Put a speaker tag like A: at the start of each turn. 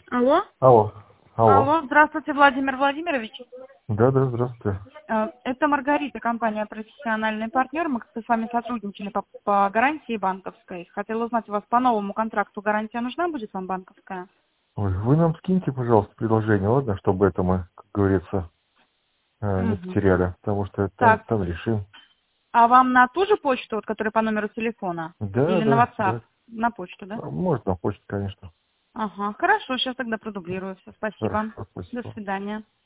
A: Алло?
B: Алло. Алло.
A: Алло, здравствуйте, Владимир Владимирович.
B: Да, да, здравствуйте.
A: Это Маргарита, компания «Профессиональный партнер». Мы как-то с вами сотрудничали по гарантии банковской. Хотела узнать, у вас по новому контракту гарантия нужна будет вам банковская?
B: Ой, вы нам скиньте, пожалуйста, предложение, ладно, чтобы это мы, как говорится, не
A: Угу.
B: потеряли, потому что
A: Так,
B: там решим.
A: а вам на ту же почту, вот, которая по номеру телефона?
B: Да,
A: Или на
B: да,
A: WhatsApp?
B: да.
A: На почту, да?
B: Может, на почту, конечно.
A: Ага, хорошо, сейчас тогда продублирую все. Спасибо.
B: Хорошо,
A: До
B: спасибо.
A: свидания.